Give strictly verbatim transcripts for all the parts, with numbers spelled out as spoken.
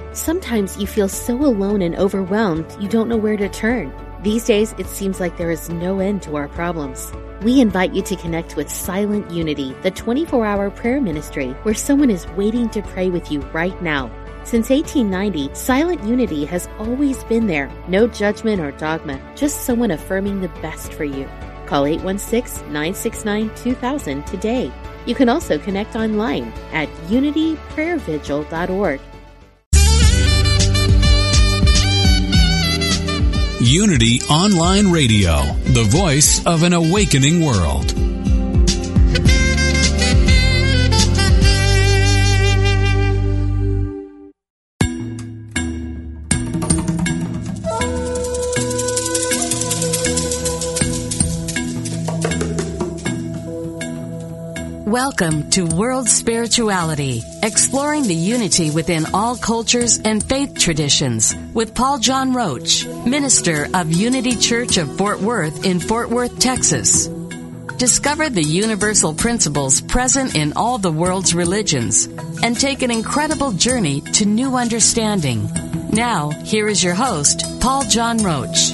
Sometimes you feel so alone and overwhelmed you don't know where to turn. These days, it seems like there is no end to our problems. We invite you to connect with Silent Unity, the twenty-four hour prayer ministry where someone is waiting to pray with you right now. Since eighteen ninety, Silent Unity has always been there. No judgment or dogma, just someone affirming the best for you. Call eight one six, nine six nine, two thousand today. You can also connect online at unity prayer vigil dot org. Unity Online Radio, the voice of an awakening world. Welcome to World Spirituality, exploring the unity within all cultures and faith traditions with Paul John Roach, minister of Unity Church of Fort Worth in Fort Worth, Texas. Discover the universal principles present in all the world's religions and take an incredible journey to new understanding. Now, here is your host, Paul John Roach.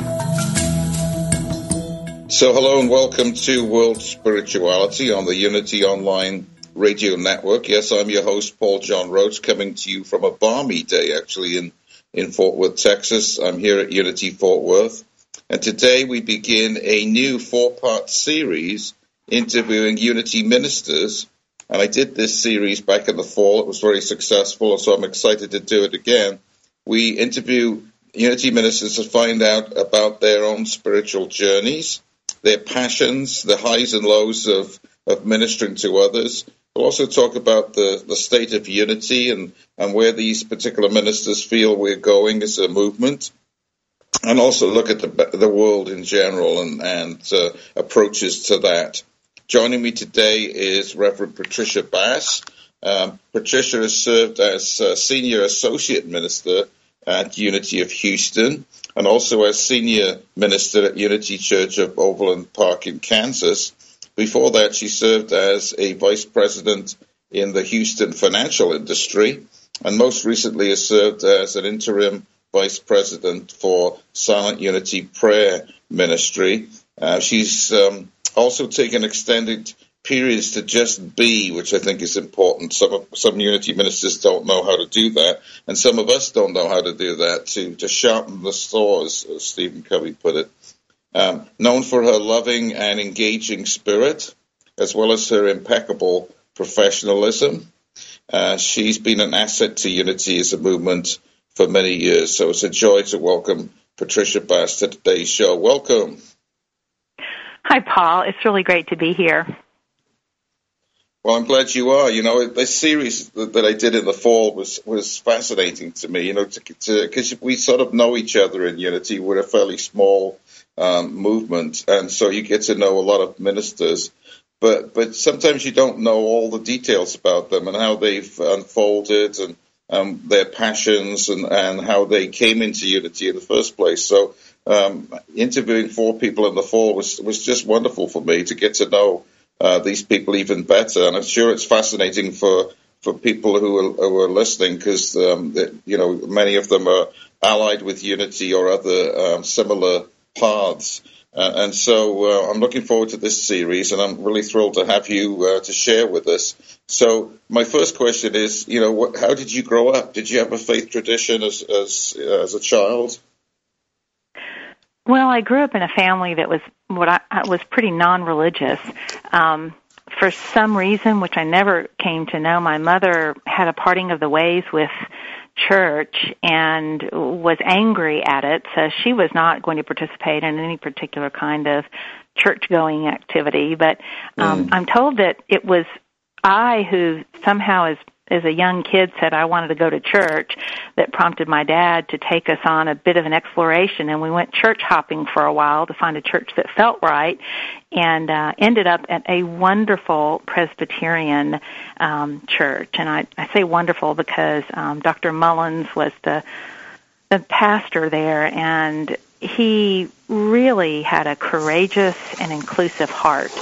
So hello and welcome to World Spirituality on the Unity Online Radio Network. Yes, I'm your host, Paul John Roach, coming to you from a balmy day, actually, in, in Fort Worth, Texas. I'm here at Unity Fort Worth. And today we begin a new four-part series interviewing Unity ministers. And I did this series back in the fall. It was very successful, so I'm excited to do it again. We interview Unity ministers to find out about their own spiritual journeys, their passions, the highs and lows of, of ministering to others. We'll also talk about the, the state of unity and, and where these particular ministers feel we're going as a movement, and also look at the, the world in general and, and uh, approaches to that. Joining me today is Reverend Patricia Bass. Um, Patricia has served as uh, Senior Associate Minister at Unity of Houston, and also as Senior Minister at Unity Church of Overland Park in Kansas. Before that, she served as a Vice President in the Houston financial industry, and most recently has served as an interim Vice President for Silent Unity Prayer Ministry. Uh, she's um, also taken extended periods to just be, which I think is important. Some of, some Unity ministers don't know how to do that, and some of us don't know how to do that, to, to sharpen the saw, as, as Stephen Covey put it. Um, known for her loving and engaging spirit, as well as her impeccable professionalism, uh, she's been an asset to Unity as a movement for many years. So it's a joy to welcome Patricia Bass to today's show. Welcome. Hi, Paul. It's really great to be here. Well, I'm glad you are. You know, this series that, that I did in the fall was, was fascinating to me, you know, because we sort of know each other in Unity. We're a fairly small um, movement, and so you get to know a lot of ministers. But but sometimes you don't know all the details about them and how they've unfolded and um, their passions and, and how they came into Unity in the first place. So um, interviewing four people in the fall was, was just wonderful for me to get to know Uh, these people even better, and I'm sure it's fascinating for, for people who are, who are listening, because um, you know, many of them are allied with Unity or other um, similar paths, uh, and so uh, I'm looking forward to this series, and I'm really thrilled to have you uh, to share with us. So my first question is, you know, what, how did you grow up? Did you have a faith tradition as as as a child? Well, I grew up in a family that was what I, I was pretty non-religious. Um, for some reason, which I never came to know, my mother had a parting of the ways with church and was angry at it, so she was not going to participate in any particular kind of church-going activity. But um, mm. I'm told that it was I who somehow is as a young kid said I wanted to go to church, that prompted my dad to take us on a bit of an exploration, and we went church hopping for a while to find a church that felt right, and uh, ended up at a wonderful Presbyterian um, church. And I, I say wonderful because um, Doctor Mullins was the the pastor there, and he really had a courageous and inclusive heart.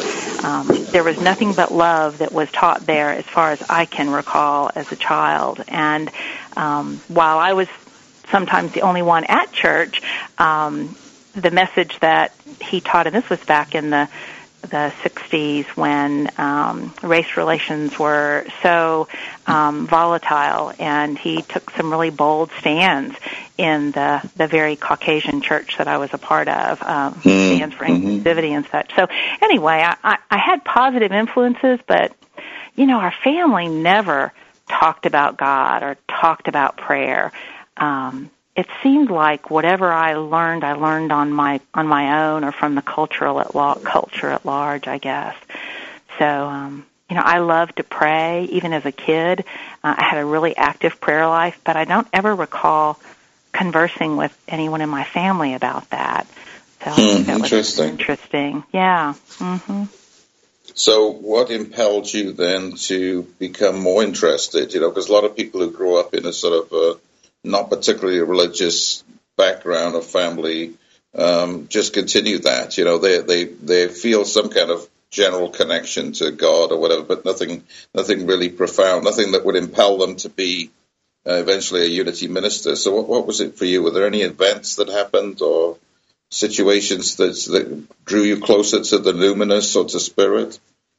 um, there was nothing but love that was taught there as far as I can recall as a child. And um, while I was sometimes the only one at church, um, the message that he taught, and this was back in the the sixties when um, race relations were so um, volatile, and he took some really bold stands in the, the very Caucasian church that I was a part of, um, mm-hmm. stands for inclusivity and such. So anyway, I, I, I had positive influences, but, you know, our family never talked about God or talked about prayer. Um, it seemed like whatever I learned, I learned on my on my own or from the cultural at la- culture at large, I guess. So, um, you know, I loved to pray even as a kid. Uh, I had a really active prayer life, but I don't ever recall conversing with anyone in my family about that. So I think hmm, that interesting. was interesting. Yeah. Mm-hmm. So what impelled you then to become more interested? You know, because a lot of people who grow up in a sort of a not particularly religious background or family um, just continue that. You know, they they they feel some kind of general connection to God or whatever, but nothing nothing really profound, nothing that would impel them to be uh, eventually a Unity minister. So what, what was it for you? Were there any events that happened or situations that, that drew you closer to the luminous or to Spirit?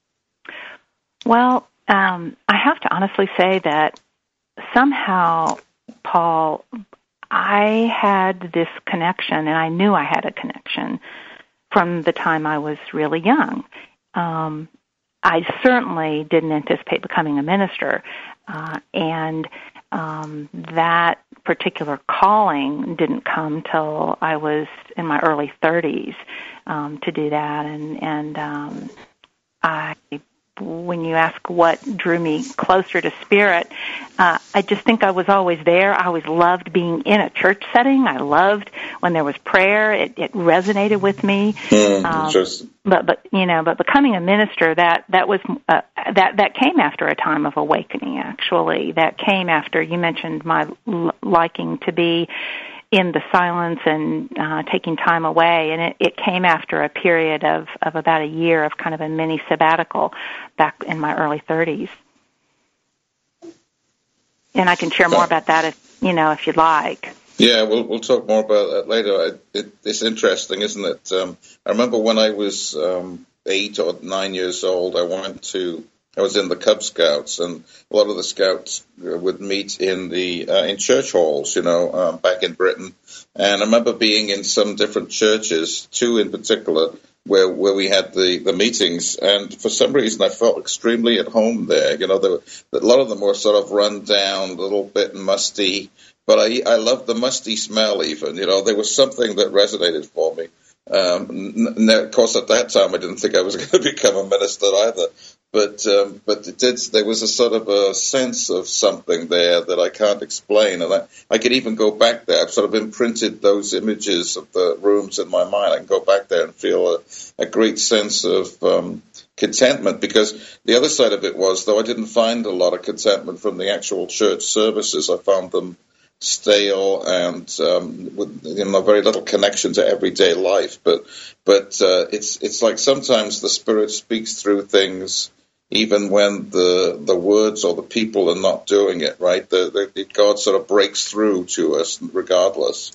Well, um, I have to honestly say that somehow, Paul, I had this connection, and I knew I had a connection from the time I was really young. Um, I certainly didn't anticipate becoming a minister, uh, and um, that particular calling didn't come till I was in my early thirties um, to do that, and and um, I. When you ask what drew me closer to Spirit, uh, I just think I was always there. I always loved being in a church setting. I loved when there was prayer. It, it resonated with me. Mm, um, just... But, but you know, but becoming a minister, that that was uh, that that came after a time of awakening. Actually, that came after you mentioned my l- liking to be in the silence and uh, taking time away. And it, it came after a period of, of about a year of kind of a mini sabbatical back in my early thirties. And I can share more about that if, you know, if you'd like. Yeah, we'll we'll talk more about that later. It, it, it's interesting, isn't it? Um, I remember when I was um, eight or nine years old, I went to I was in the Cub Scouts, and a lot of the Scouts would meet in the uh, in church halls, you know, um, back in Britain. And I remember being in some different churches, two in particular, where where we had the, the meetings. And for some reason, I felt extremely at home there. You know, there were, a lot of them were sort of run down, a little bit musty. But I I loved the musty smell even. You know, there was something that resonated for me. Um, n- n- of course, at that time, I didn't think I was going to become a minister either. But um, but it did. There was a sort of a sense of something there that I can't explain, and I, I could even go back there. I've sort of imprinted those images of the rooms in my mind. I can go back there and feel a, a great sense of um, contentment. Because the other side of it was, though I didn't find a lot of contentment from the actual church services, I found them stale and um, with you know very little connection to everyday life. But but uh, it's it's like sometimes the Spirit speaks through things, even when the the words or the people are not doing it, right? The, the, God sort of breaks through to us regardless.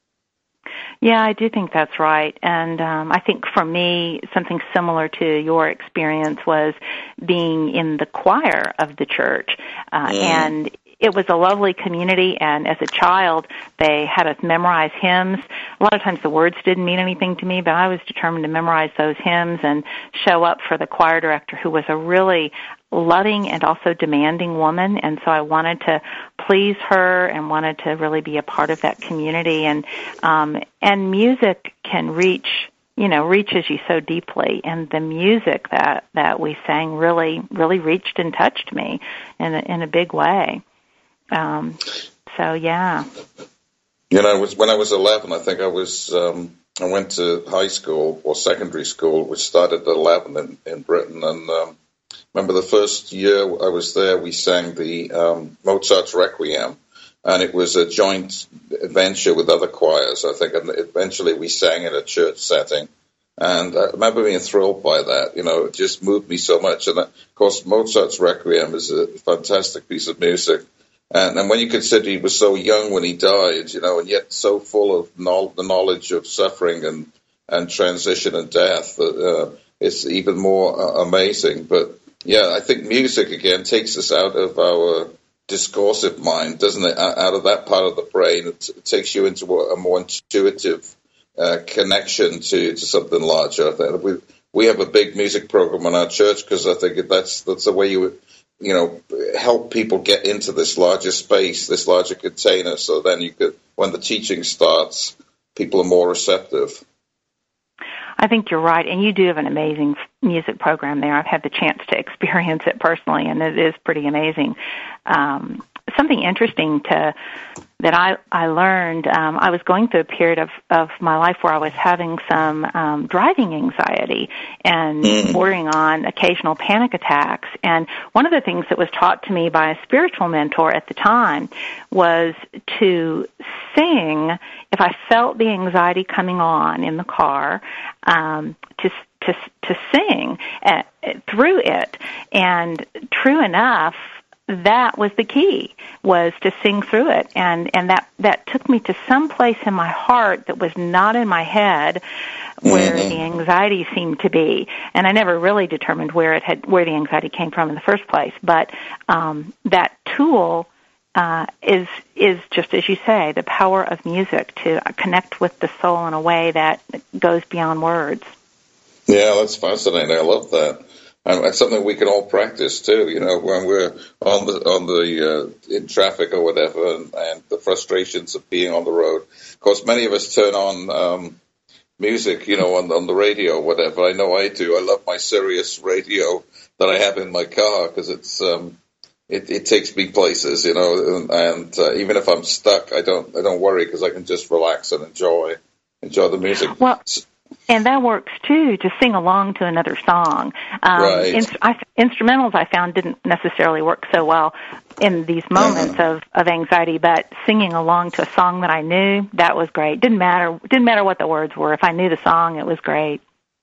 Yeah, I do think that's right. And um, I think for me, something similar to your experience was being in the choir of the church. Uh, mm. And it was a lovely community, and as a child, they had us memorize hymns. A lot of times the words didn't mean anything to me, but I was determined to memorize those hymns and show up for the choir director, who was a really loving and also demanding woman, and so I wanted to please her and wanted to really be a part of that community. And um, and music can reach, you know, reaches you so deeply, and the music that, that we sang really, really reached and touched me in a, in a big way. Um, so yeah. You know, it was when I was eleven. I think I was. Um, I went to high school or secondary school, which started at eleven in, in Britain. And um, remember the first year I was there, we sang the um, Mozart's Requiem, and it was a joint venture with other choirs, I think. And eventually we sang in a church setting. And I remember being thrilled by that. You know, it just moved me so much. And, of course, Mozart's Requiem is a fantastic piece of music. And, and when you consider he was so young when he died, you know, and yet so full of no, the knowledge of suffering and, and transition and death, uh, it's even more uh, amazing. But, yeah, I think music, again, takes us out of our discursive mind, doesn't it? Out of that part of the brain. It, it takes you into a more intuitive Uh, connection to, to something larger. We we have a big music program in our church because I think that's that's the way you you know help people get into this larger space, this larger container. So then you could, when the teaching starts, people are more receptive. I think you're right, and you do have an amazing music program there. I've had the chance to experience it personally, and it is pretty amazing. Um, something interesting to that I, I learned, um, I was going through a period of, of my life where I was having some um, driving anxiety and mm. bordering on occasional panic attacks. And one of the things that was taught to me by a spiritual mentor at the time was to sing, if I felt the anxiety coming on in the car, um, to to to sing uh, through it. And true enough, that was the key, was to sing through it. And, and that, that took me to some place in my heart that was not in my head where mm-hmm. the anxiety seemed to be. And I never really determined where it had, where the anxiety came from in the first place. But um, that tool uh, is, is just, as you say, the power of music to connect with the soul in a way that goes beyond words. Yeah, that's fascinating. I love that. And it's something we can all practice too, you know, when we're on the on the uh, in traffic or whatever, and, and the frustrations of being on the road. Of course, many of us turn on um, music, you know, on, on the radio or whatever. I know I do. I love my Sirius radio that I have in my car because it's um, it, it takes me places, you know, and, and uh, even if I'm stuck, I don't I don't worry because I can just relax and enjoy enjoy the music. Well. And that works, too, to sing along to another song. Um, right. inst- I, instrumentals, I found, didn't necessarily work so well in these moments uh-huh. of, of anxiety, but singing along to a song that I knew, that was great. Didn't matter didn't matter what the words were. If I knew the song, it was great.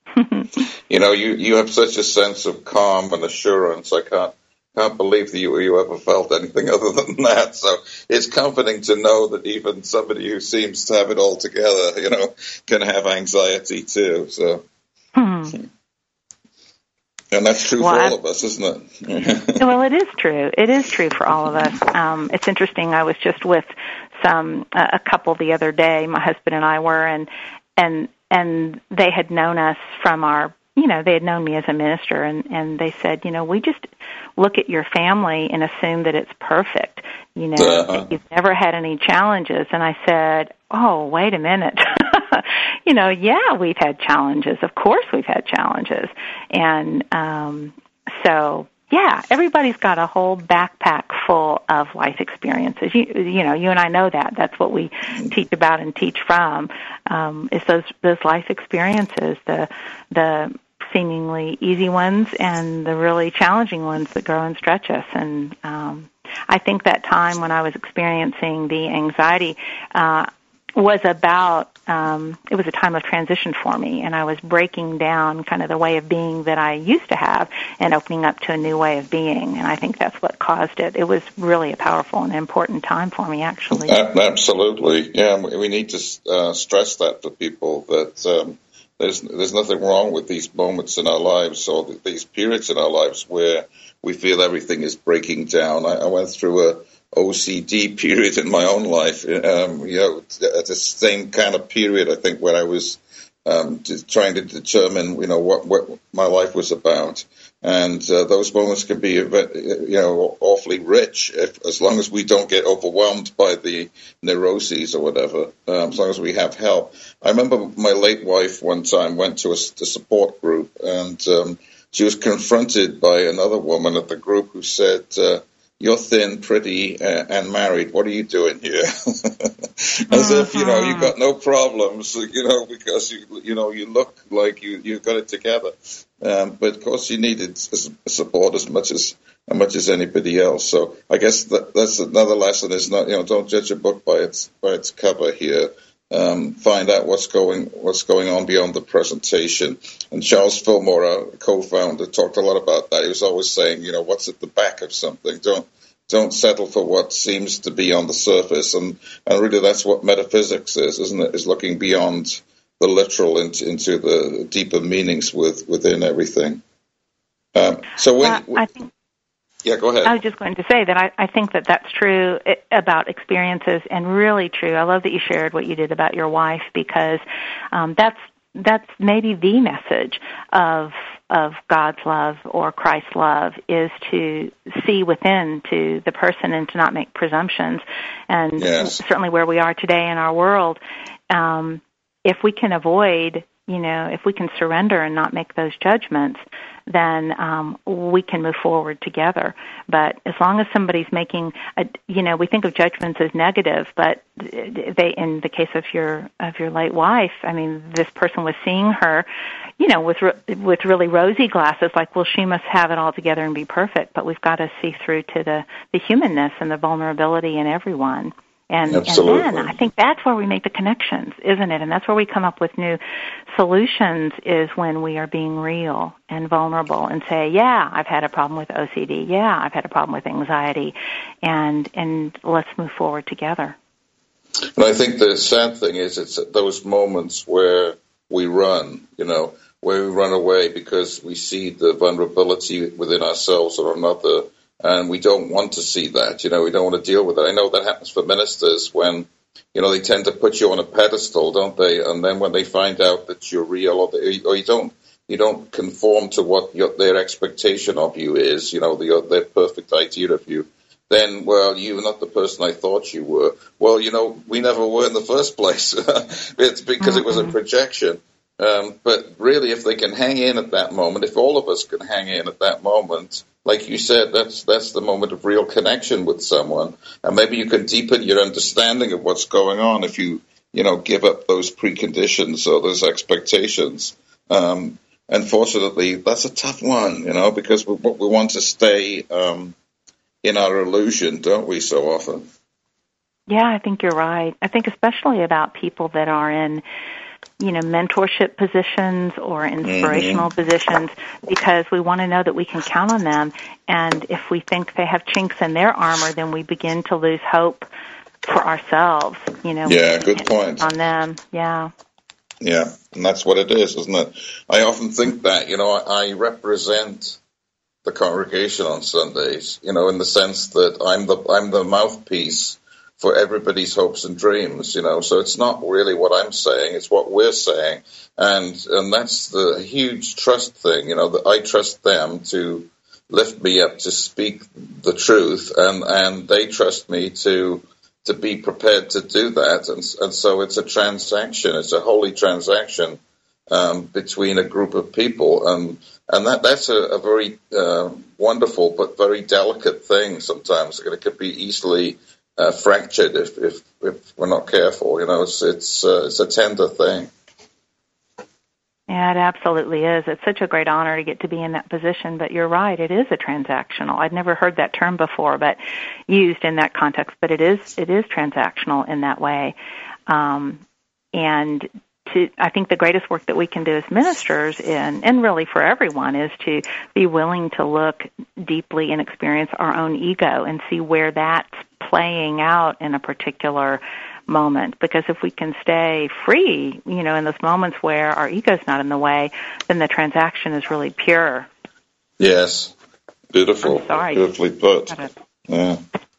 You know, you, you have such a sense of calm and assurance. I can't can't believe that you, you ever felt anything other than that. So it's comforting to know that even somebody who seems to have it all together, you know, can have anxiety too. So, hmm. And that's true well, for all I, of us, isn't it? Well, it is true. It is true for all of us. Um, it's interesting. I was just with some uh, a couple the other day. My husband and I were, and and and they had known us from our. You know, they had known me as a minister, and, and they said, you know, we just look at your family and assume that it's perfect, you know, uh-huh. that you've never had any challenges. And I said, oh, wait a minute. You know, yeah, we've had challenges. Of course we've had challenges. And um, so, yeah, everybody's got a whole backpack full of life experiences. You, you know, you and I know that. That's what we teach about and teach from, um, is those those life experiences, the the seemingly easy ones and the really challenging ones that grow and stretch us. And um, I think that time when I was experiencing the anxiety uh, was about, um, it was a time of transition for me, and I was breaking down kind of the way of being that I used to have and opening up to a new way of being, and I think that's what caused it. It was really a powerful and important time for me, actually. Absolutely. Yeah, we need to uh, stress that to people, that um, there's there's nothing wrong with these moments in our lives or these periods in our lives where we feel everything is breaking down. I, I went through a O C D period in my own life, um, you know, at the same kind of period, I think, where I was um, trying to determine, you know, what, what my life was about. And uh, those moments can be, you know, awfully rich if, as long as we don't get overwhelmed by the neuroses or whatever, um, as long as we have help. I remember my late wife one time went to a, a support group, and um, she was confronted by another woman at the group who said, uh, you're thin, pretty, uh, and married. What are you doing here? As uh-huh. if, you know, you've got no problems, you know, because, you you know, you look like you, you've got it together. Um, but, of course, you needed support as much as as much as anybody else. So I guess that, that's another lesson is not, you know, don't judge a book by its by its cover here. um, find out what's going what's going on beyond the presentation. And Charles Fillmore, our co-founder, talked a lot about that. He was always saying, you know, what's at the back of something? Don't don't settle for what seems to be on the surface. And, and really that's what metaphysics is, isn't it? Is looking beyond the literal into, into the deeper meanings with, within everything. Um, so when, uh, I think, yeah, go ahead. I was just going to say that I, I think that that's true about experiences, and really true. I love that you shared what you did about your wife, because um, that's that's maybe the message of of God's love or Christ's love, is to see within to the person and to not make presumptions. And yes. certainly where we are today in our world, um, if we can avoid, you know, if we can surrender and not make those judgments, then um, we can move forward together. But as long as somebody's making, a, you know, we think of judgments as negative, but they, in the case of your of your late wife, I mean, this person was seeing her, you know, with with really rosy glasses, like, well, she must have it all together and be perfect. But we've got to see through to the, the humanness and the vulnerability in everyone. And, and then I think that's where we make the connections, isn't it? And that's where we come up with new solutions, is when we are being real and vulnerable and say, yeah, I've had a problem with O C D. Yeah, I've had a problem with anxiety. And and let's move forward together. And I think the sad thing is, it's at those moments where we run, you know, where we run away because we see the vulnerability within ourselves or another. And we don't want to see that, you know, we don't want to deal with it. I know that happens for ministers when, you know, they tend to put you on a pedestal, don't they? And then when they find out that you're real, or, they, or you don't you don't conform to what your, their expectation of you is, you know, the, their perfect idea of you, then, well, you're not the person I thought you were. Well, you know, we never were in the first place. It's because it was a projection. Um, but really, if they can hang in at that moment, if all of us can hang in at that moment, like you said, that's that's the moment of real connection with someone. And maybe you can deepen your understanding of what's going on if you, you know, give up those preconditions or those expectations. Um, unfortunately, that's a tough one, you know, because we, we want to stay um, in our illusion, don't we, so often? Yeah, I think you're right. I think especially about people that are in, you know, mentorship positions or inspirational mm-hmm. positions, because we want to know that we can count on them. And if we think they have chinks in their armor, then we begin to lose hope for ourselves, you know. Yeah, good point. On them, yeah. Yeah, and that's what it is, isn't it? I often think that, you know, I, I represent the congregation on Sundays, you know, in the sense that I'm the I'm the mouthpiece for everybody's hopes and dreams, you know. So it's not really what I'm saying, it's what we're saying. And and that's the huge trust thing, you know, that I trust them to lift me up to speak the truth, and, and they trust me to to be prepared to do that. And, and so it's a transaction, it's a holy transaction um, between a group of people. And, and that that's a, a very uh, wonderful but very delicate thing sometimes. It could be easily Uh, fractured if, if if we're not careful, you know. It's it's uh, it's a tender thing. Yeah, it absolutely is. It's such a great honor to get to be in that position. But you're right, it is a transactional. I'd never heard that term before, but used in that context. But it is it is transactional in that way. Um, and to, I think the greatest work that we can do as ministers, in, and really for everyone, is to be willing to look deeply and experience our own ego and see where that's playing out in a particular moment. Because if we can stay free, you know, in those moments where our ego's not in the way, then the transaction is really pure. Yes, beautiful. I'm sorry. Beautifully put. Yeah.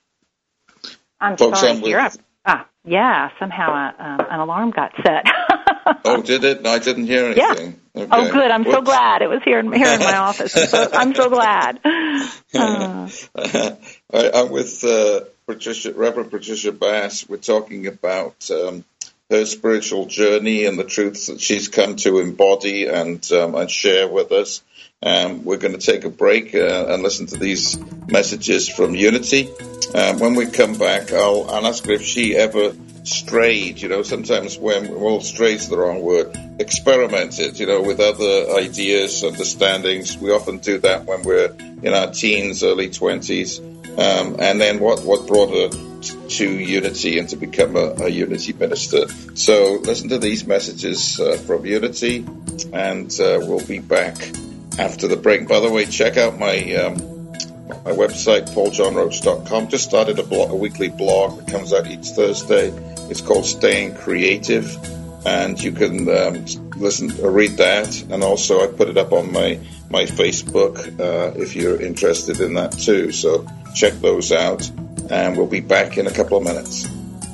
I'm Folks, sorry. I'm with... Ah, yeah. Somehow a, um, an alarm got set. Oh, did it? No, I didn't hear anything. Yeah. Okay. Oh, good. I'm Whoops. so glad. It was here in, here in my office. I'm so, I'm so glad. Uh. I'm with uh, Patricia, Reverend Patricia Bass. We're talking about um, her spiritual journey and the truths that she's come to embody and um, and share with us. Um, we're going to take a break uh, and listen to these messages from Unity. Um, when we come back, I'll, I'll ask her if she ever strayed, you know, sometimes when, well, strayed's the wrong word, experimented, you know, with other ideas, understandings. We often do that when we're in our teens, early twenties. Um, and then what, what brought her to Unity and to become a, a Unity minister. So listen to these messages uh, from Unity, and uh, we'll be back after the break. By the way, check out my um, my website, paul john roach dot com. Just started a, blog, a weekly blog that comes out each Thursday. It's called Staying Creative, and you can um, listen or read that. And also I put it up on my, my Facebook uh, if you're interested in that too. So check those out, and we'll be back in a couple of minutes.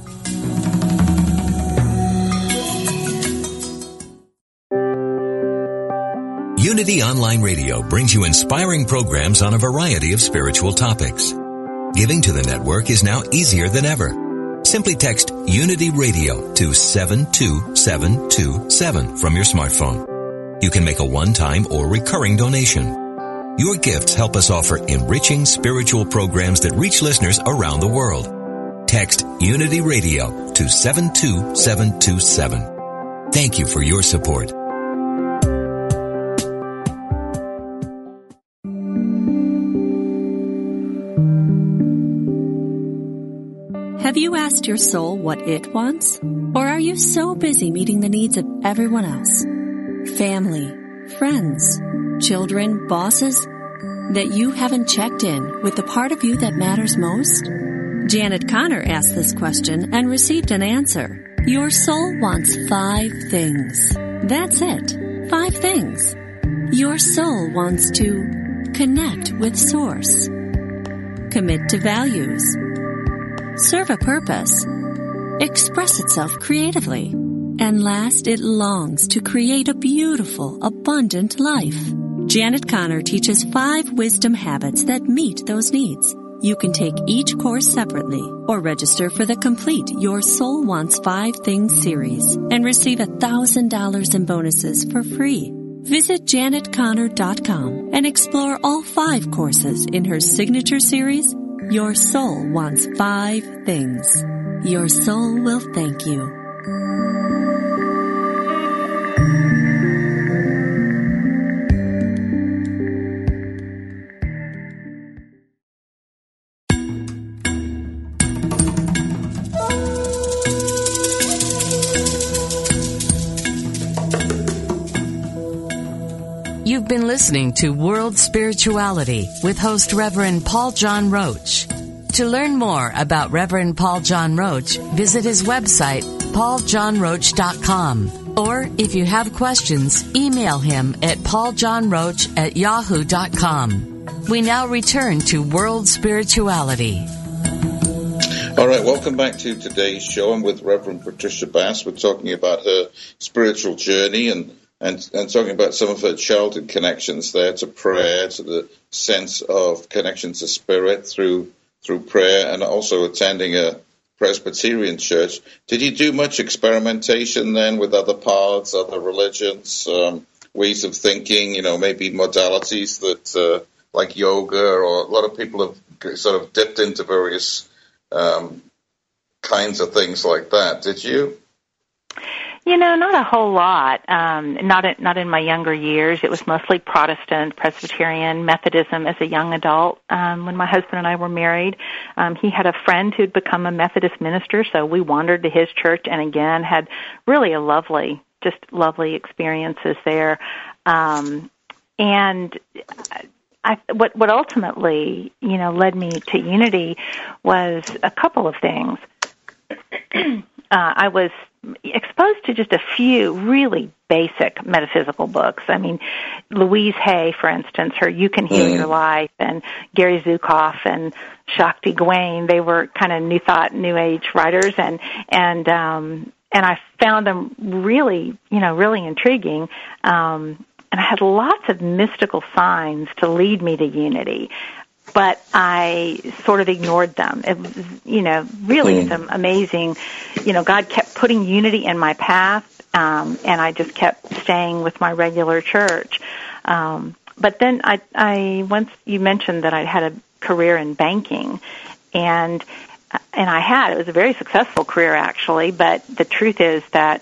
Unity Online Radio brings you inspiring programs on a variety of spiritual topics. Giving to the network is now easier than ever. Simply text Unity Radio to seven two seven two seven from your smartphone. You can make a one-time or recurring donation. Your gifts help us offer enriching spiritual programs that reach listeners around the world. Text Unity Radio to seven two seven two seven. Thank you for your support. Have you asked your soul what it wants? Or are you so busy meeting the needs of everyone else? Family, friends, children, bosses, that you haven't checked in with the part of you that matters most? Janet Conner asked this question and received an answer. Your soul wants five things. That's it. Five things. Your soul wants to connect with Source, commit to values, serve a purpose, express itself creatively, and last, it longs to create a beautiful, abundant life. Janet Conner teaches five wisdom habits that meet those needs. You can take each course separately or register for the complete Your Soul Wants Five Things series and receive one thousand dollars in bonuses for free. Visit janet conner dot com and explore all five courses in her signature series, Your Soul Wants Five Things. Your soul will thank you. You've been listening to World Spirituality with host Reverend Paul John Roach. To learn more about Reverend Paul John Roach, visit his website, paul john roach dot com. Or if you have questions, email him at paul john roach at yahoo dot com. We now return to World Spirituality. All right, welcome back to today's show. I'm with Reverend Patricia Bass. We're talking about her spiritual journey and And, and talking about some of her childhood connections there to prayer, to the sense of connection to spirit through through prayer, and also attending a Presbyterian church. Did you do much experimentation then with other paths, other religions, um, ways of thinking, you know, maybe modalities that uh, like yoga, or a lot of people have sort of dipped into various um, kinds of things like that. Did you? You know, not a whole lot. Um, not in, not in my younger years. It was mostly Protestant, Presbyterian, Methodism as a young adult. Um, when my husband and I were married, um, he had a friend who'd become a Methodist minister, so we wandered to his church and again had really a lovely, just lovely experiences there. Um, and I, what what ultimately, you know, led me to Unity was a couple of things. uh, I was exposed to just a few really basic metaphysical books. I mean, Louise Hay, for instance, her You Can Heal mm. Your Life, and Gary Zukav and Shakti Gawain, they were kind of New Thought, New Age writers, and and um, and I found them really, you know, really intriguing. Um, and I had lots of mystical signs to lead me to Unity, but I sort of ignored them. It was, you know, really mm. some amazing, you know, God kept putting Unity in my path, um, and I just kept staying with my regular church. Um, but then I, I once you mentioned that I had a career in banking, and and I had. It was a very successful career, actually, but the truth is that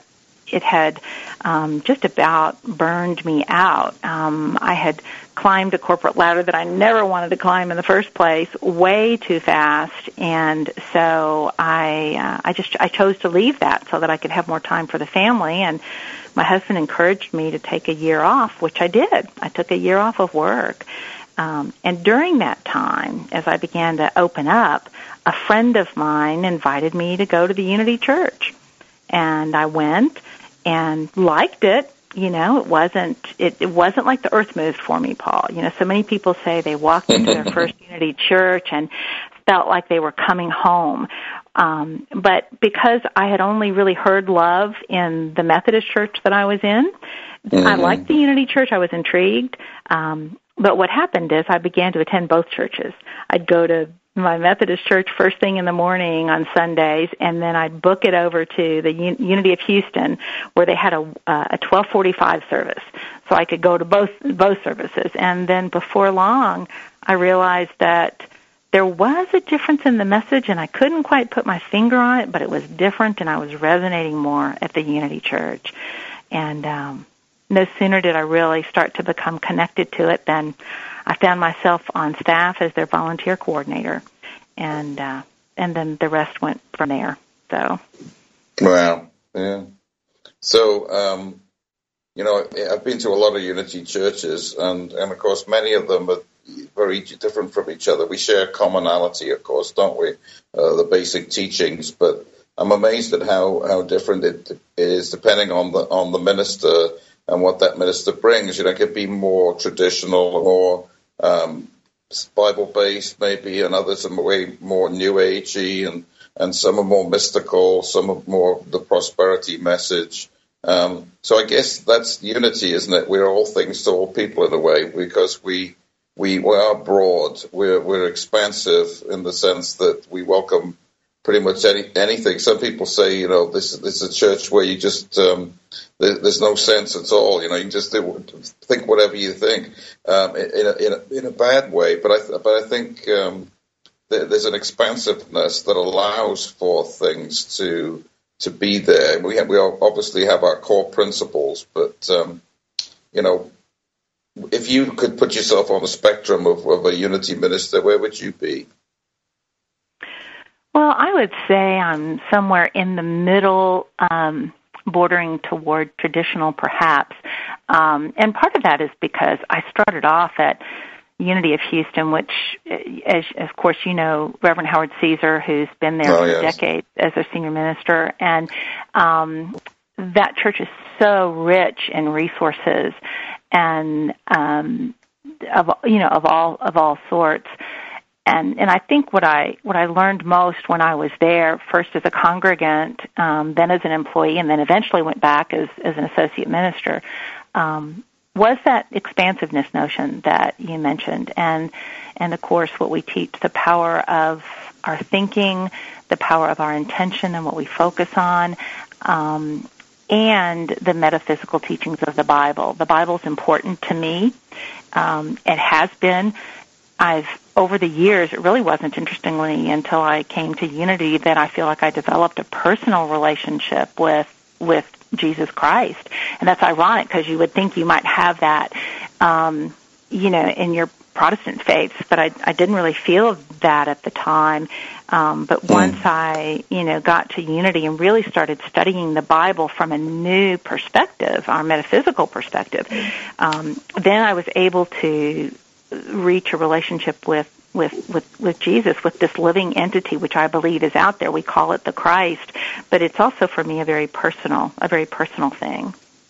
it had um, just about burned me out. Um, I had climbed a corporate ladder that I never wanted to climb in the first place, way too fast, and so I uh, I just I chose to leave that so that I could have more time for the family. And my husband encouraged me to take a year off, which I did. I took a year off of work, um, and during that time, as I began to open up, a friend of mine invited me to go to the Unity Church, and I went and liked it. You know, it wasn't it, it wasn't like the earth moved for me, Paul. You know, so many people say they walked into their first Unity Church and felt like they were coming home. Um, but because I had only really heard love in the Methodist church that I was in, mm-hmm. I liked the Unity Church. I was intrigued. Um, but what happened is I began to attend both churches. I'd go to my Methodist church first thing in the morning on Sundays, and then I'd book it over to the Un- Unity of Houston, where they had a, uh, a twelve forty-five service, so I could go to both both services. And then before long, I realized that there was a difference in the message, and I couldn't quite put my finger on it, but it was different, and I was resonating more at the Unity Church. And um, no sooner did I really start to become connected to it than I found myself on staff as their volunteer coordinator, and uh, and then the rest went from there. So, wow, yeah. So, um, you know, I've been to a lot of Unity churches, and, and of course, many of them are very different from each other. We share commonality, of course, don't we? Uh, the basic teachings, but I'm amazed at how, how different it is depending on the on the minister and what that minister brings. You know, it could be more traditional or Um, Bible-based maybe, and others are way more New Agey, and, and some are more mystical, some are more the prosperity message. Um, so I guess that's unity, isn't it? We're all things to all people in a way, because we we, we are broad, we're, we're expansive in the sense that we welcome pretty much any, anything. Some people say, you know, this, this is a church where you just, um, there, there's no sense at all. You know, you can just do, think whatever you think, um, in, a, in, a, in a bad way. But I, but I think um, there, there's an expansiveness that allows for things to to be there. We have, we obviously have our core principles, but, um, you know, if you could put yourself on the spectrum of, of a Unity minister, where would you be? Well, I would say I'm somewhere in the middle, um, bordering toward traditional, perhaps. Um, and part of that is because I started off at Unity of Houston, which, as, of course, you know, Reverend Howard Caesar, who's been there oh, for yes. decades as a senior minister. And um, that church is so rich in resources and, um, of you know, of all of all sorts. And and I think what I what I learned most when I was there, first as a congregant, um, then as an employee, and then eventually went back as, as an associate minister, um, was that expansiveness notion that you mentioned. And, and of course, what we teach, the power of our thinking, the power of our intention and what we focus on, um, and the metaphysical teachings of the Bible. The Bible's important to me. Um, it has been. I've, over the years, it really wasn't, interestingly, until I came to Unity that I feel like I developed a personal relationship with with Jesus Christ. And that's ironic because you would think you might have that, um, you know, in your Protestant faiths, but I, I didn't really feel that at the time. Um, but once I, you know, got to Unity and really started studying the Bible from a new perspective, our metaphysical perspective, um, then I was able to reach a relationship with, with, with, with Jesus, with this living entity, which I believe is out there. We call it the Christ, but it's also for me a very personal, a very personal thing.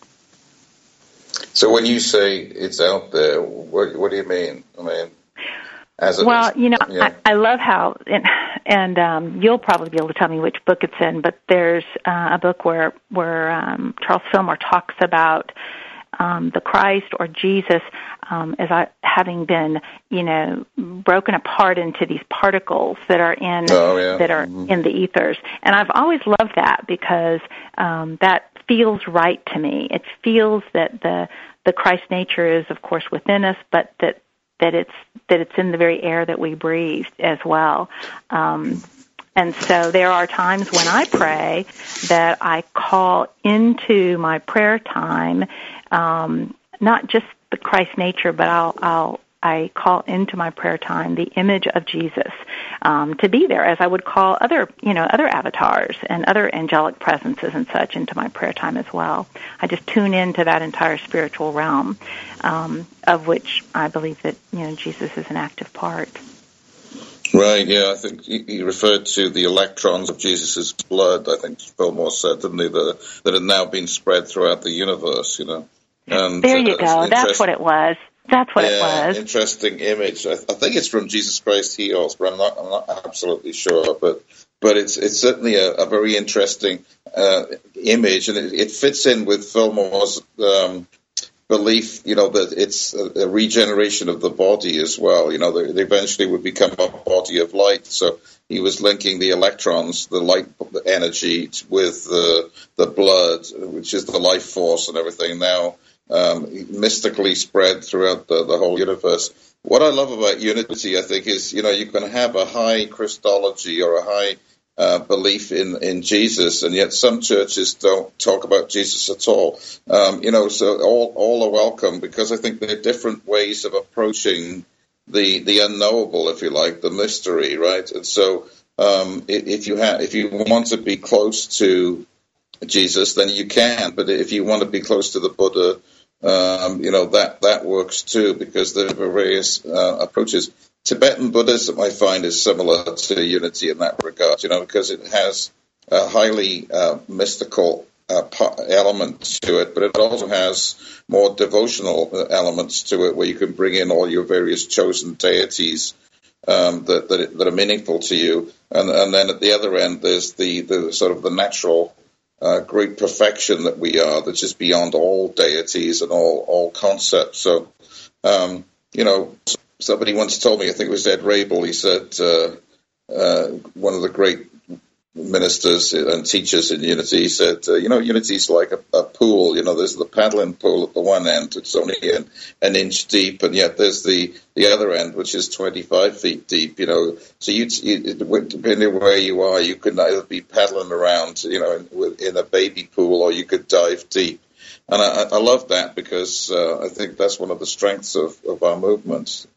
So when you say it's out there, what, what do you mean? I mean, as it well, is, you know, yeah. I, I love how, and, and um, you'll probably be able to tell me which book it's in, but there's uh, a book where where um, Charles Fillmore talks about um, the Christ or Jesus um, as I, having been, you know, broken apart into these particles that are in oh, yeah. that are mm-hmm. in the ethers, and I've always loved that because um, that feels right to me. It feels that the the Christ nature is, of course, within us, but that that it's that it's in the very air that we breathe as well. Um, And so there are times when I pray that I call into my prayer time um, not just the Christ nature, but I'll, I'll I call into my prayer time the image of Jesus um, to be there, as I would call other, you know, other avatars and other angelic presences and such into my prayer time as well. I just tune into that entire spiritual realm, um, of which I believe that, you know, Jesus is an active part. Right, yeah, I think he referred to the electrons of Jesus' blood, I think Fillmore said, didn't he, that, that had now been spread throughout the universe, you know. And, there you uh, go, that's what it was. That's what yeah, it was. Interesting image. I, I think it's from Jesus Christ Heals, but I'm not, I'm not absolutely sure. But but it's it's certainly a, a very interesting uh, image, and it, it fits in with Fillmore's um, belief, you know, that it's a, a regeneration of the body as well. You know, they, they eventually would become a body of light. So he was linking the electrons, the light energy, with the the blood, which is the life force and everything. Now. Um, mystically spread throughout the, the whole universe. What I love about unity, I think, is, you know, you can have a high Christology or a high uh, belief in, in Jesus, and yet some churches don't talk about Jesus at all. Um, you know, so all all are welcome, because I think there are different ways of approaching the the unknowable, if you like, the mystery, right? And so um, if you have, if you want to be close to Jesus, then you can. But if you want to be close to the Buddha, Um, you know, that, that works too, because there are various uh, approaches. Tibetan Buddhism, I find, is similar to unity in that regard, you know, because it has a highly uh, mystical uh, element to it, but it also has more devotional elements to it, where you can bring in all your various chosen deities um, that, that that are meaningful to you. And, and then at the other end, there's the, the sort of the natural Uh, great perfection that we are, that's just beyond all deities and all, all concepts. So, um, you know, somebody once told me, I think it was Ed Rabel, he said, uh, uh, one of the great ministers and teachers in Unity, he said, uh, you know, Unity is like a, a pool. You know, there's the paddling pool at the one end, it's only an, an inch deep, and yet there's the, the other end, which is twenty-five feet deep, you know. So you, you depending on where you are, you can either be paddling around, you know, in, in a baby pool, or you could dive deep. And I, I love that, because uh, I think that's one of the strengths of, of our movement.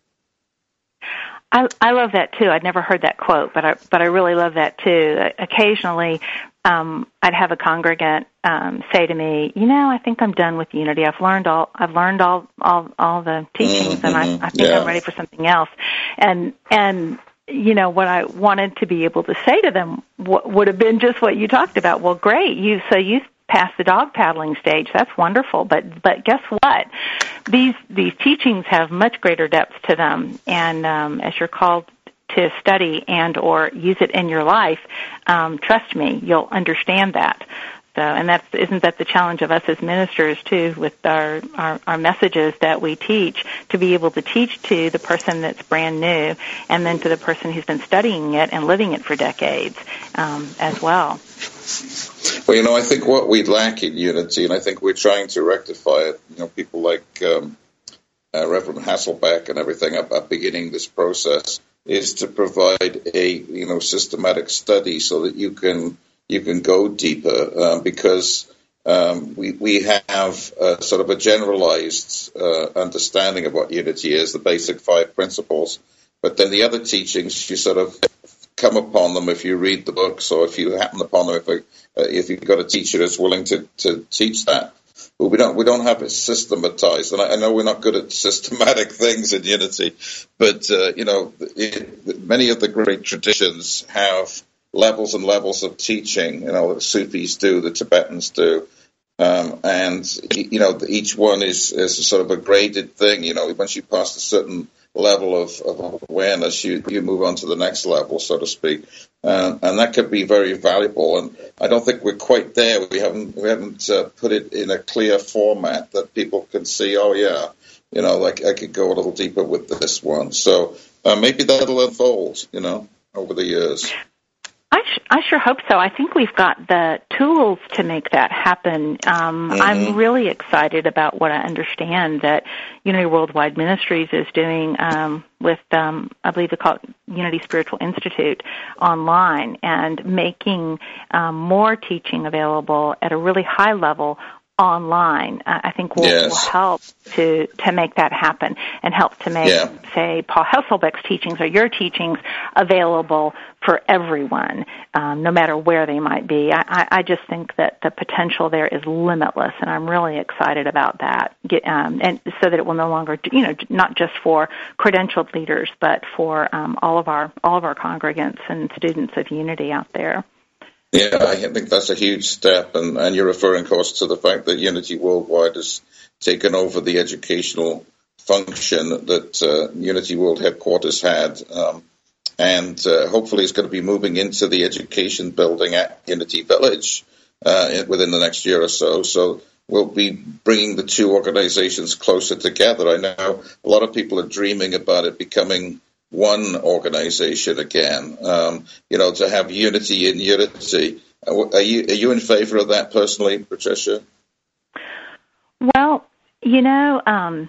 I, I love that too. I'd never heard that quote, but I, but I really love that too. Occasionally, um, I'd have a congregant um, say to me, "You know, I think I'm done with unity. I've learned all. I've learned all all, all the teachings, mm-hmm. and I, I think yeah. I'm ready for something else." And and you know, what I wanted to be able to say to them w- would have been just what you talked about. Well, great. You so you passed the dog paddling stage. That's wonderful. But but guess what? These these teachings have much greater depth to them, and um, as you're called to study and or use it in your life, um, trust me, you'll understand that. So, and that's isn't that the challenge of us as ministers too, with our, our our messages that we teach, to be able to teach to the person that's brand new, and then to the person who's been studying it and living it for decades um, as well. Well, you know, I think what we lack in unity, and I think we're trying to rectify it, you know, people like um, uh, Reverend Hasselbeck and everything are, are beginning this process, is to provide a, you know, systematic study so that you can you can go deeper, uh, because um, we, we have uh, sort of a generalized uh, understanding of what unity is, the basic five principles, but then the other teachings, you sort of come upon them if you read the books, or if you happen upon them if, uh, if you've got a teacher that's willing to, to teach that. But we don't we don't have it systematized, and I, I know we're not good at systematic things in unity, but uh, you know, it, many of the great traditions have levels and levels of teaching. You know, the Sufis do, the Tibetans do, um, and you know, each one is is a sort of a graded thing. You know, once you pass a certain level of, of awareness, you, you move on to the next level, so to speak, uh, and that could be very valuable. And I don't think we're quite there. We haven't we haven't uh, put it in a clear format that people can see. Oh yeah, you know, like I could go a little deeper with this one. So uh, maybe that'll unfold, you know, over the years. I, sh- I sure hope so. I think we've got the tools to make that happen. Um, mm-hmm. I'm really excited about what I understand that Unity Worldwide Ministries is doing um, with, um, I believe they call it Unity Spiritual Institute online, and making um, more teaching available at a really high level online. Uh, I think will, yes. will help to, to make that happen, and help to make, yeah. say, Paul Hesselbeck's teachings or your teachings available for everyone, um, no matter where they might be. I, I, I just think that the potential there is limitless, and I'm really excited about that. Get, um, and so that it will no longer, you know, not just for credentialed leaders, but for um, all of our all of our congregants and students of Unity out there. Yeah, I think that's a huge step, and, and you're referring, of course, to the fact that Unity Worldwide has taken over the educational function that uh, Unity World Headquarters had, um, and uh, hopefully it's going to be moving into the education building at Unity Village uh, within the next year or so. So we'll be bringing the two organizations closer together. I know a lot of people are dreaming about it becoming one organization again, um, you know, to have unity in unity. Are you are you in favor of that personally, Patricia? Well, you know, um,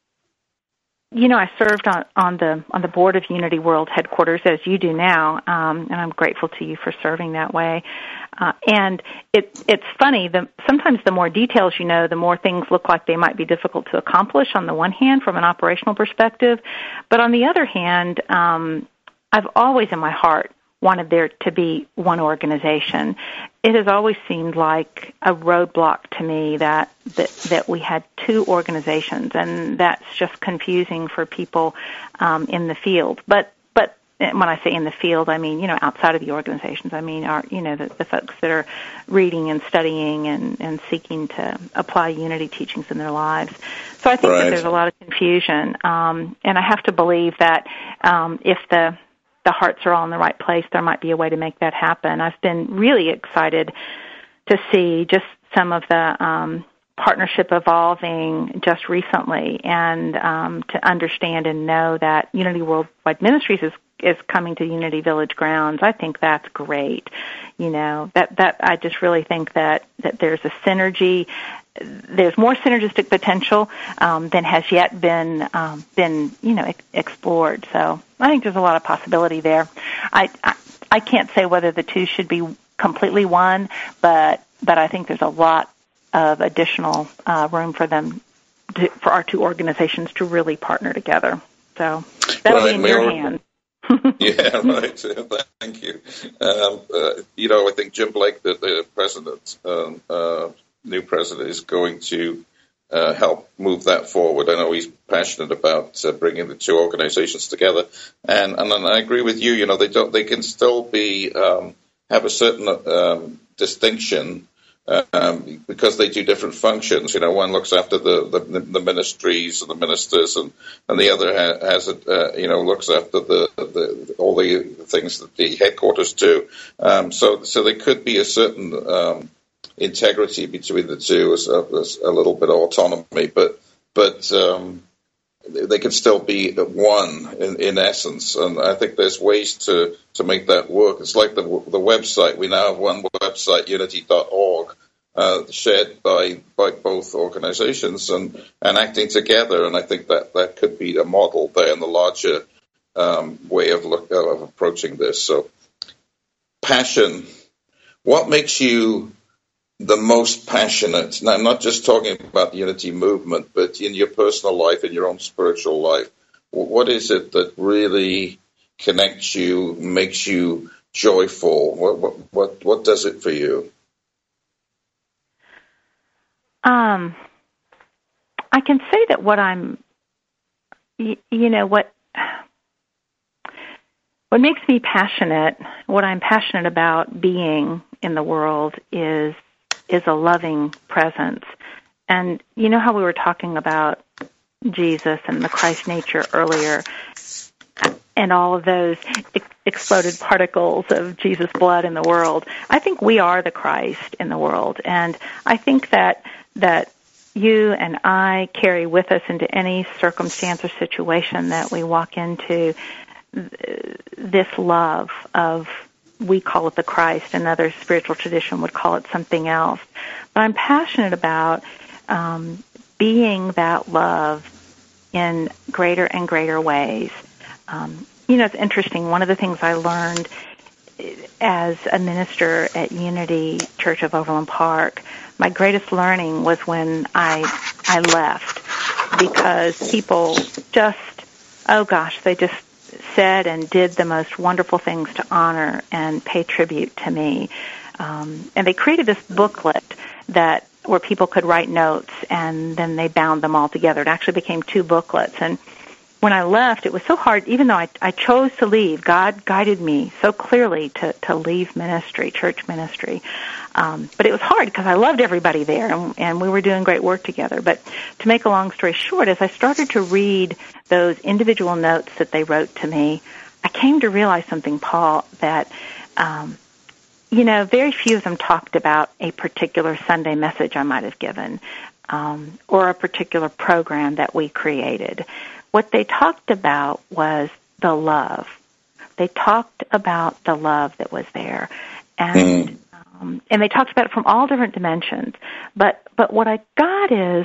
you know, I served on, on the on the board of Unity World Headquarters, as you do now, um, and I'm grateful to you for serving that way. Uh, and it, it's funny, the, sometimes the more details you know, the more things look like they might be difficult to accomplish on the one hand from an operational perspective. But on the other hand, um, I've always in my heart wanted there to be one organization. It has always seemed like a roadblock to me that, that, that we had two organizations, and that's just confusing for people um, in the field. But when I say in the field, I mean, you know, outside of the organizations. I mean, our, you know, the, the folks that are reading and studying and, and seeking to apply Unity teachings in their lives. So I think right. that there's a lot of confusion, um, and I have to believe that um, if the the hearts are all in the right place, there might be a way to make that happen. I've been really excited to see just some of the um, partnership evolving just recently, and um, to understand and know that Unity Worldwide Ministries is is coming to Unity Village grounds. I think that's great. You know, that, that I just really think that, that there's a synergy, there's more synergistic potential um, than has yet been, um, been, you know, ex- explored. So I think there's a lot of possibility there. I, I, I can't say whether the two should be completely one, but, but I think there's a lot of additional uh, room for them, to, for our two organizations to really partner together. So that'll right, be in your are- hands. Yeah, right. Thank you. Um, uh, you know, I think Jim Blake, the, the president, um, uh, new president, is going to uh, help move that forward. I know he's passionate about uh, bringing the two organizations together, and and I agree with you. You know, they don't. They can still be um, have a certain um, distinction. Um, because they do different functions. You know, one looks after the, the, the ministries and the ministers, and, and the other ha- has, a, uh, you know, looks after the, the all the things that the headquarters do. Um, so, so there could be a certain um, integrity between the two, as a, as a little bit of autonomy, but but um, they can still be one in, in essence. And I think there's ways to, to make that work. It's like the the website. We now have one website, unity dot org, uh, shared by, by both organizations and, and acting together. And I think that, that could be a model there in the larger um, way of, look, of approaching this. So passion. What makes you the most passionate? Now, I'm not just talking about the Unity movement, but in your personal life, in your own spiritual life. What is it that really connects you, makes you joyful? What what what, what does it for you? Um, I can say that what I'm, you, you know, what what makes me passionate, what I'm passionate about being in the world is is a loving presence. And you know how we were talking about Jesus and the Christ nature earlier, and all of those ex- exploded particles of Jesus' blood in the world? I think we are the Christ in the world, and I think that that you and I carry with us into any circumstance or situation that we walk into this love of we call it the Christ. Another spiritual tradition would call it something else. But I'm passionate about um, being that love in greater and greater ways. Um, you know, it's interesting. One of the things I learned as a minister at Unity Church of Overland Park, my greatest learning was when I I left, because people just, oh gosh, they just said and did the most wonderful things to honor and pay tribute to me. Um, and they created this booklet that where people could write notes, and then they bound them all together. It actually became two booklets. And when I left, it was so hard, even though I, I chose to leave. God guided me so clearly to, to leave ministry, church ministry. Um, but it was hard because I loved everybody there, and, and we were doing great work together. But to make a long story short, as I started to read those individual notes that they wrote to me, I came to realize something, Paul, that, um, you know, very few of them talked about a particular Sunday message I might have given, um, or a particular program that we created. What they talked about was the love. They talked about the love that was there, and um, and they talked about it from all different dimensions. But but what I got is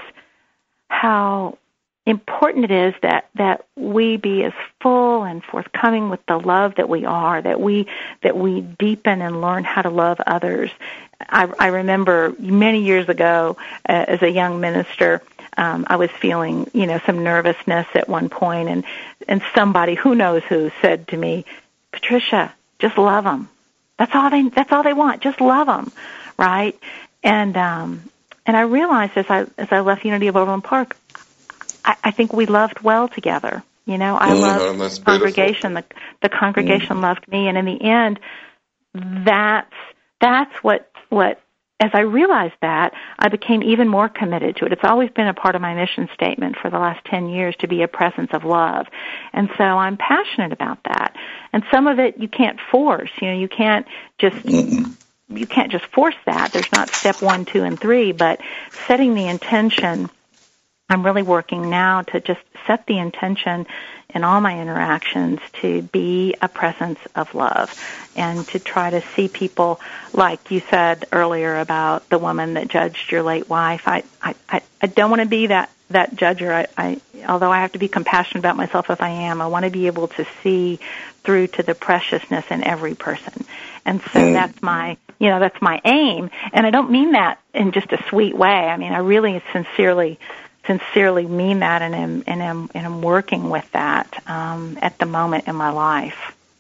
how important it is that that we be as full and forthcoming with the love that we are, that we that we deepen and learn how to love others. I, I remember many years ago, uh, as a young minister, Um, I was feeling, you know, some nervousness at one point, and, and somebody, who knows who, said to me, "Patricia, just love them. That's all they. That's all they want. Just love them, right?" And um, and I realized as I as I left Unity of Overland Park, I, I think we loved well together. You know, I mm, loved oh, the congregation. The the congregation mm. loved me, and in the end, that's that's what what. As I realized that, I became even more committed to it. It's always been a part of my mission statement for the last ten years to be a presence of love. And so I'm passionate about that. And some of it you can't force. You know, you can't just you can't just force that. There's not step one, two, and three, but setting the intention. I'm really working now to just set the intention in all my interactions to be a presence of love and to try to see people, like you said earlier about the woman that judged your late wife. I, I, I, I don't want to be that, that judger. I, I, although I have to be compassionate about myself if I am, I want to be able to see through to the preciousness in every person. And so mm. that's my, you know, that's my aim. And I don't mean that in just a sweet way. I mean, I really sincerely sincerely mean that, and am and am and am working with that um, at the moment in my life.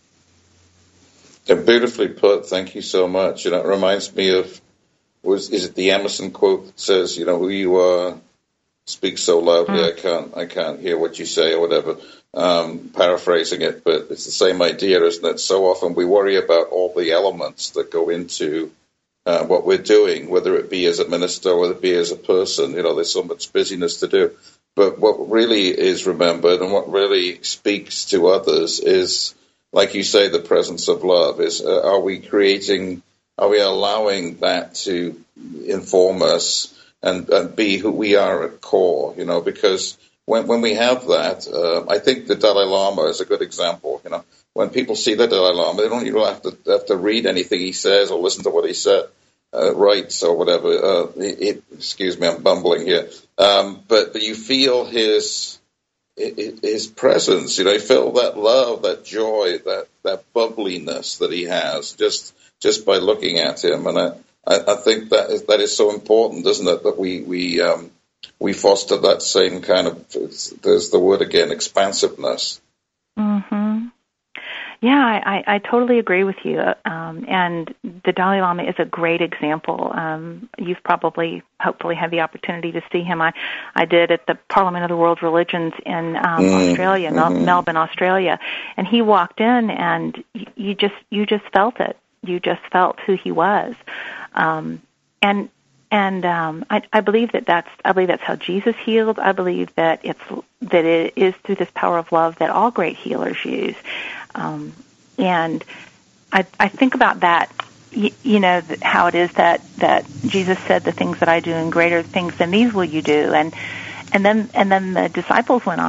Yeah, beautifully put. Thank you so much. You know, it reminds me of, was is it the Emerson quote that says, you know, who you are, speak so loudly mm. I can't I can't hear what you say, or whatever. Um, paraphrasing it, but it's the same idea, isn't it? So often we worry about all the elements that go into Uh, what we're doing, whether it be as a minister, whether it be as a person. You know, there's so much busyness to do. But what really is remembered and what really speaks to others is, like you say, the presence of love. Is uh, are we creating, are we allowing that to inform us and, and be who we are at core, you know, because when when we have that, uh, I think the Dalai Lama is a good example, you know. When people see the Dalai Lama, they don't even have to have to read anything he says or listen to what he said, uh, writes or whatever. Uh, it, it, excuse me, I'm bumbling here. Um, but but you feel his his presence. You know, you feel that love, that joy, that that bubbliness that he has just just by looking at him. And I, I, I think that is that is so important, isn't it? That we we um, we foster that same kind of, there's the word again, expansiveness. Mm-hmm. Yeah, I, I totally agree with you. Um, and the Dalai Lama is a great example. Um, you've probably, hopefully, had the opportunity to see him. I, I did at the Parliament of the World Religions in um, mm, Australia, mm-hmm. Mel- Melbourne, Australia. And he walked in, and you, you just you just felt it. You just felt who he was. Um, and and um, I, I believe that that's I believe that's how Jesus healed. I believe that it's that it is through this power of love that all great healers use. Um, and I, I think about that, you, you know, how it is that, that Jesus said, the things that I do and greater things than these will you do. And, and then, and then the disciples went on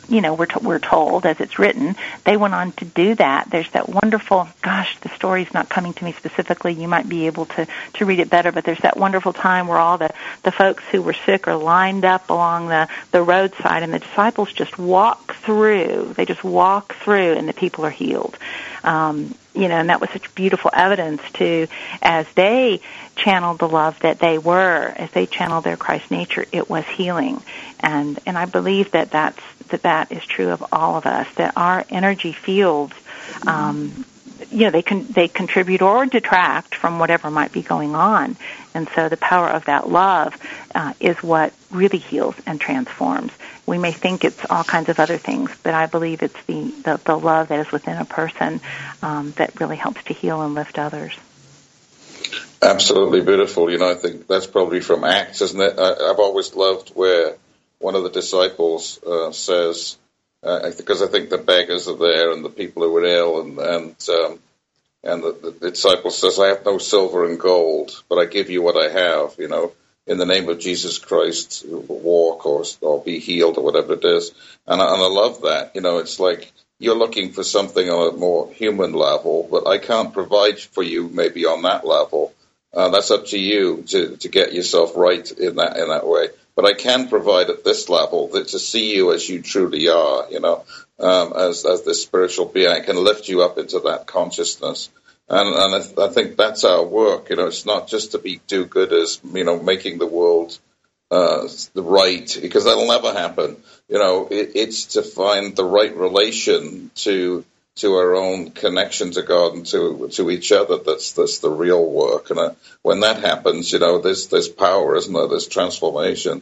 you know, we're, to, we're told, as it's written, they went on to do that. There's that wonderful, gosh, the story's not coming to me specifically. You might be able to, to read it better, but there's that wonderful time where all the, the folks who were sick are lined up along the, the roadside, and the disciples just walk through. They just walk through, and the people are healed. Um, you know, and that was such beautiful evidence, too, as they channeled the love that they were, as they channeled their Christ nature, it was healing. And and I believe that that's, that that is true of all of us, that our energy fields, um, you know, they can they contribute or detract from whatever might be going on. And so the power of that love uh, is what really heals and transforms. We may think it's all kinds of other things, but I believe it's the, the, the love that is within a person um, that really helps to heal and lift others. Absolutely beautiful. You know, I think that's probably from Acts, isn't it? I, I've always loved where one of the disciples uh, says, uh, because I think the beggars are there and the people who are ill, and and um, and the, the disciple says, I have no silver and gold, but I give you what I have, you know, in the name of Jesus Christ, walk or, or be healed or whatever it is. And I, and I love that. You know, it's like you're looking for something on a more human level, but I can't provide for you maybe on that level. Uh, that's up to you to, to get yourself right in that in that way. But I can provide at this level that to see you as you truly are, you know, um, as as this spiritual being. I can lift you up into that consciousness. And, and I, th- I think that's our work. You know, it's not just to be do-gooders, you know, making the world uh, the right, because that'll never happen. You know, it, it's to find the right relation to to our own connection to God and to to each other. That's that's the real work. And uh, when that happens, you know, there's there's power, isn't there? There's transformation.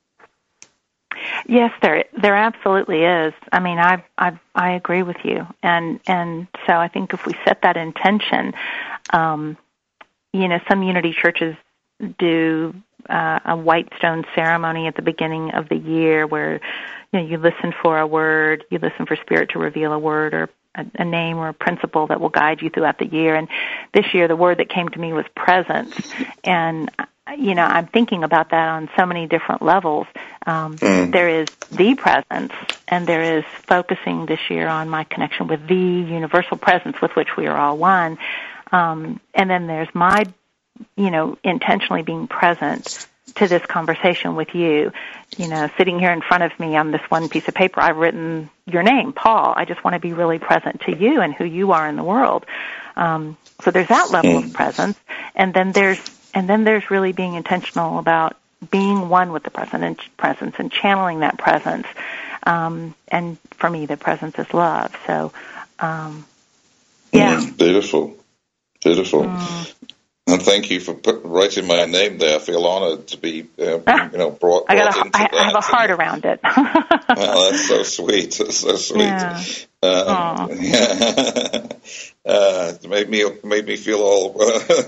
Yes, there there absolutely is. I mean, I I I agree with you, and and so I think if we set that intention, um, you know, some Unity churches do uh, a white stone ceremony at the beginning of the year where you know you listen for a word, you listen for Spirit to reveal a word or a, a name or a principle that will guide you throughout the year. And this year, the word that came to me was presence, and you know, I'm thinking about that on so many different levels. Um, mm. There is the presence, and there is focusing this year on my connection with the universal presence with which we are all one. Um, and then there's my, you know, intentionally being present to this conversation with you. You know, sitting here in front of me on this one piece of paper, I've written your name, Paul. I just want to be really present to you and who you are in the world. Um, so there's that level mm. of presence. And then there's And then there's really being intentional about being one with the present and presence and channeling that presence. Um, and for me, the presence is love. So, um, yeah. Mm, beautiful. Beautiful. Mm. And thank you for put, writing my name there. I feel honored to be, uh, you know, brought, brought I got a, into I, that. I have a heart around it. Well, that's so sweet. That's so sweet. Yeah. Um, yeah. uh, it made me made me feel all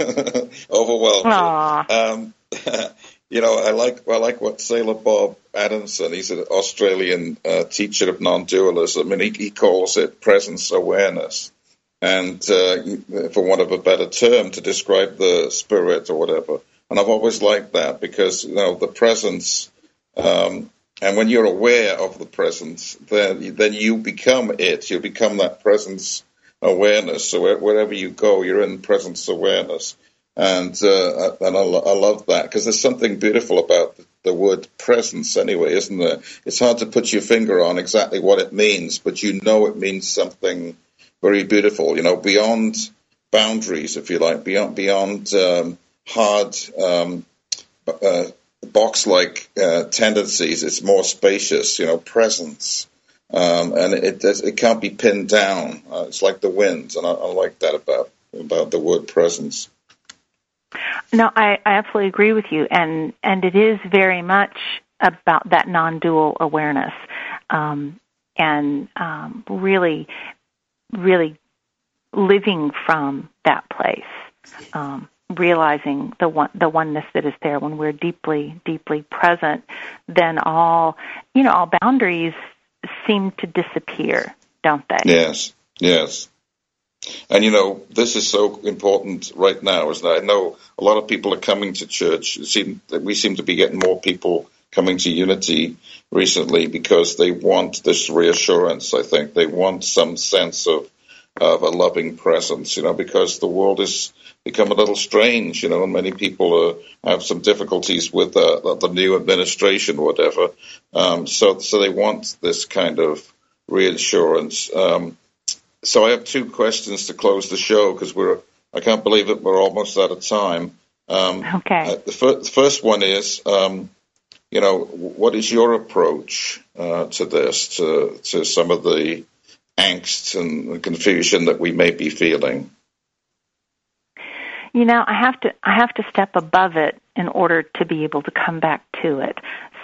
overwhelmed. Um, you know, I like I like what Sailor Bob Adamson. He's an Australian uh, teacher of non-dualism, and he, he calls it presence awareness. And uh, for want of a better term, to describe the spirit or whatever. And I've always liked that because, you know, the presence, um, and when you're aware of the presence, then then you become it. You become that presence awareness. So wherever you go, you're in presence awareness. And uh, and I, I love that because there's something beautiful about the word presence anyway, isn't there? It's hard to put your finger on exactly what it means, but you know it means something very beautiful, you know, beyond boundaries, if you like, beyond beyond um, hard um, uh, box-like uh, tendencies. It's more spacious, you know, presence, um, and it it can't be pinned down. Uh, it's like the wind, and I, I like that about about the word presence. No, I, I absolutely agree with you, and and it is very much about that non-dual awareness, um, and um, really. really living from that place, um, realizing the one, the oneness that is there. When we're deeply, deeply present, then all, you know, all boundaries seem to disappear, don't they? Yes, yes. And, you know, this is so important right now, isn't it? I know a lot of people are coming to church. It seem, we seem to be getting more people coming to Unity recently because they want this reassurance. I think they want some sense of of a loving presence, you know, because the world has become a little strange, you know, and many people uh, have some difficulties with uh, the new administration or whatever. Um, so, so they want this kind of reassurance. Um, so I have two questions to close the show because we're, I can't believe it, we're almost out of time. Um, okay. Uh, the, fir- the first one is, um, you know, what is your approach uh, to this, to to some of the angst and confusion that we may be feeling? You know, I have to I have to step above it in order to be able to come back to it.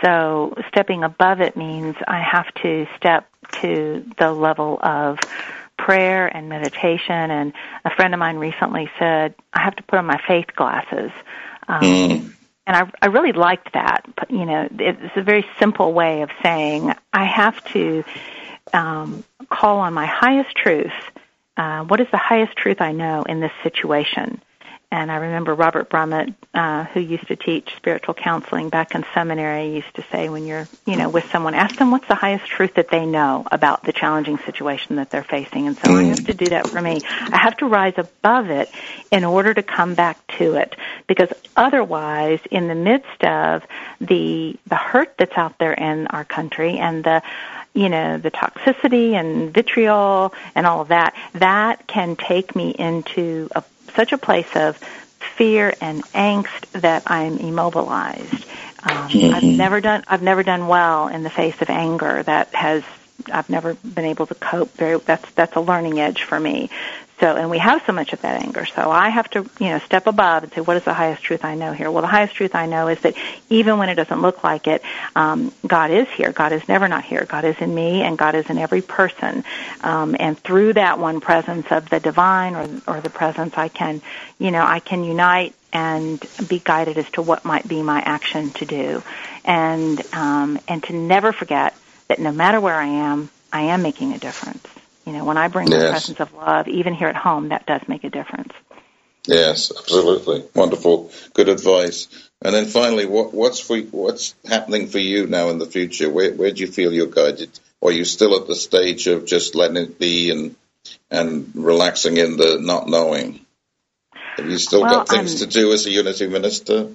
So stepping above it means I have to step to the level of prayer and meditation. And a friend of mine recently said, I have to put on my faith glasses. Um, mm. And I, I really liked that. You know, it's a very simple way of saying I have to Um, call on my highest truth. Uh, what is the highest truth I know in this situation? And I remember Robert Brummett, uh, who used to teach spiritual counseling back in seminary, used to say when you're, you know, with someone, ask them what's the highest truth that they know about the challenging situation that they're facing. And so mm. I have to do that for me. I have to rise above it in order to come back to it, because otherwise, in the midst of the the hurt that's out there in our country and the you know, the toxicity and vitriol and all of that, that can take me into a, such a place of fear and angst that I'm immobilized. Um, mm-hmm. I've never done, I've never done well in the face of anger. That has, I've never been able to cope very, that's, that's a learning edge for me. So, and we have so much of that anger. So I have to, you know, step above and say, what is the highest truth I know here? Well, the highest truth I know is that even when it doesn't look like it, um, God is here. God is never not here. God is in me, and God is in every person. Um, and through that one presence of the divine or, or the presence, I can, you know, I can unite and be guided as to what might be my action to do. And, um, and to never forget that no matter where I am, I am making a difference. You know, when I bring yes. the presence of love, even here at home, that does make a difference. Yes, absolutely. Wonderful. Good advice. And then finally, what, what's for, what's happening for you now in the future? Where, where do you feel you're guided? Or are you still at the stage of just letting it be and and relaxing in the not knowing? Have you still well, got things I'm, to do as a Unity minister?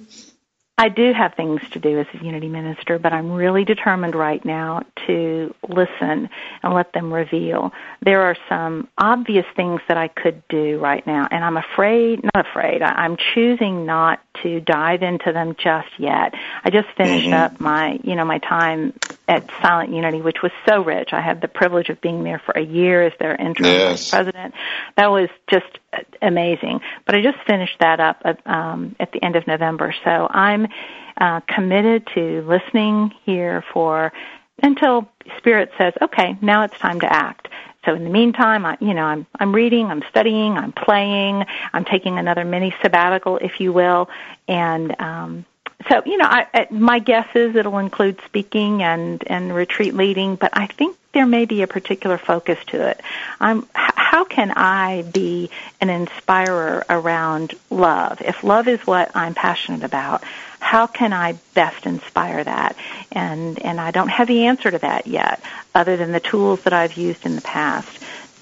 I do have things to do as a Unity minister, but I'm really determined right now to listen and let them reveal. There are some obvious things that I could do right now, and I'm afraid, not afraid, I'm choosing not to dive into them just yet. I just finished mm-hmm. up my, you know, my time at Silent Unity, which was so rich. I had the privilege of being there for a year as their interim yes. vice president. That was just amazing. But I just finished that up at, um, at the end of November. So I'm uh, committed to listening here for until Spirit says, okay, now it's time to act. So in the meantime, I, you know, I'm I'm reading, I'm studying, I'm playing, I'm taking another mini sabbatical, if you will, and um, so you know, I, my guess is it'll include speaking and and retreat leading, but I think there may be a particular focus to it. I'm, how can I be an inspirer around love? If love is what I'm passionate about, how can I best inspire that? And and I don't have the answer to that yet, other than the tools that I've used in the past.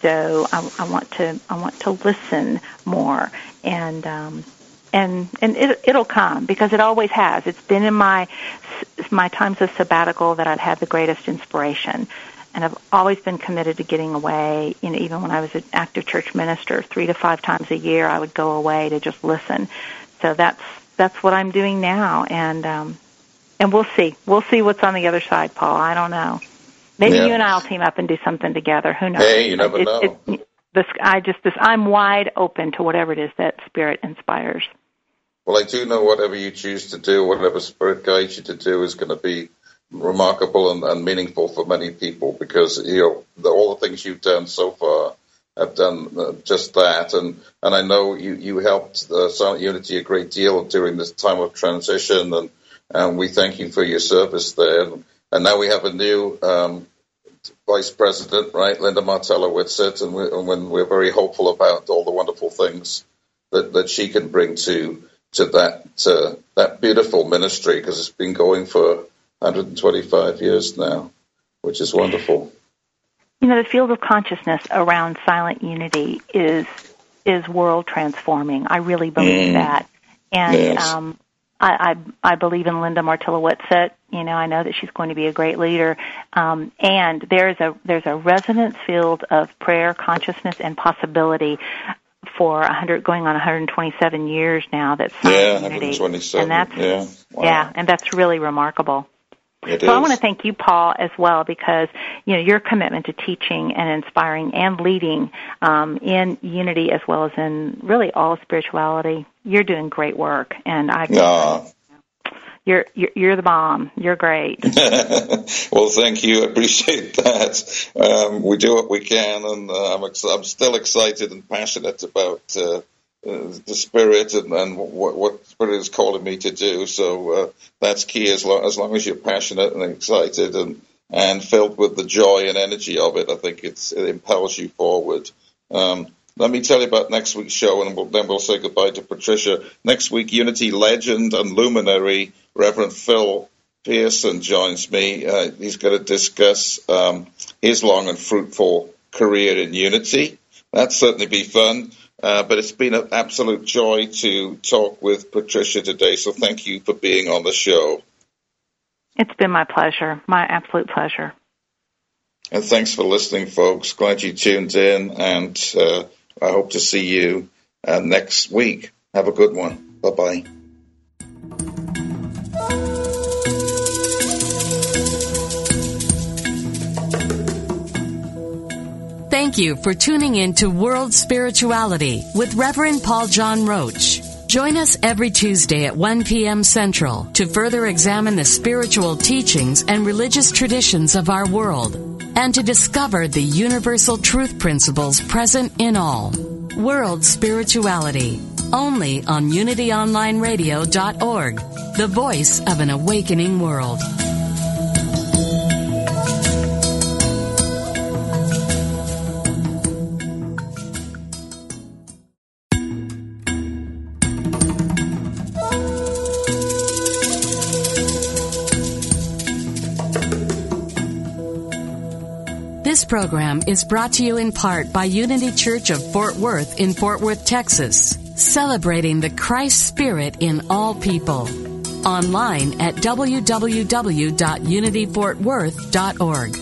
So I, I want to I want to listen more, and um, and and it, it'll come, because it always has. It's been in my my times of sabbatical that I've had the greatest inspiration. And I've always been committed to getting away. You know, even when I was an active church minister, three to five times a year, I would go away to just listen. So that's that's what I'm doing now, and um, and we'll see. We'll see what's on the other side, Paul. I don't know. Maybe yeah. you and I'll team up and do something together. Who knows? Hey, you never it, know. It, it, this, I just this, I'm wide open to whatever it is that Spirit inspires. Well, I do know whatever you choose to do, whatever Spirit guides you to do, is going to be remarkable and, and meaningful for many people, because you know the, all the things you've done so far have done uh, just that, and and I know you you helped uh, Silent Unity a great deal during this time of transition, and and we thank you for your service there. And, and now we have a new um, vice president, right, Linda Martella-Whitsett, and, we, and when we're very hopeful about all the wonderful things that, that she can bring to to that uh, that beautiful ministry, because it's been going for one hundred twenty-five years now, which is wonderful. You know, the field of consciousness around silent unity is is world transforming. I really believe mm. that. And yes. um, I, I I believe in Linda Martilla-Whitsett. You know, I know that she's going to be a great leader. Um, and there's a there's a resonance field of prayer, consciousness, and possibility for one hundred going on one hundred twenty-seven years now. That's yeah, unity. one hundred twenty-seven. And that's yeah, wow. yeah, and that's really remarkable. It so is. I want to thank you, Paul, as well, because you know your commitment to teaching and inspiring and leading um, in unity as well as in really all of spirituality. You're doing great work, and I. Nah. You're, you're you're the bomb. You're great. Well, thank you. I appreciate that. Um, we do what we can, and uh, I'm ex- I'm still excited and passionate about uh, uh, the Spirit and, and what, what Spirit is calling me to do. So uh, that's key. As long as long as you're passionate and excited and and filled with the joy and energy of it, I think it's, it impels you forward. Um, Let me tell you about next week's show, and we'll, then we'll say goodbye to Patricia. Next week, Unity legend and luminary Reverend Phil Pearson joins me. Uh, he's going to discuss um, his long and fruitful career in Unity. That'll certainly be fun, uh, but it's been an absolute joy to talk with Patricia today, so thank you for being on the show. It's been my pleasure, my absolute pleasure. And thanks for listening, folks. Glad you tuned in, and uh, I hope to see you uh, next week. Have a good one. Bye-bye. Thank you for tuning in to World Spirituality with Reverend Paul John Roach. Join us every Tuesday at one p.m. Central to further examine the spiritual teachings and religious traditions of our world and to discover the universal truth principles present in all. World Spirituality, only on unity online radio dot org, the voice of an awakening world. This program is brought to you in part by Unity Church of Fort Worth in Fort Worth, Texas, celebrating the Christ Spirit in all people. Online at w w w dot unity fort worth dot org.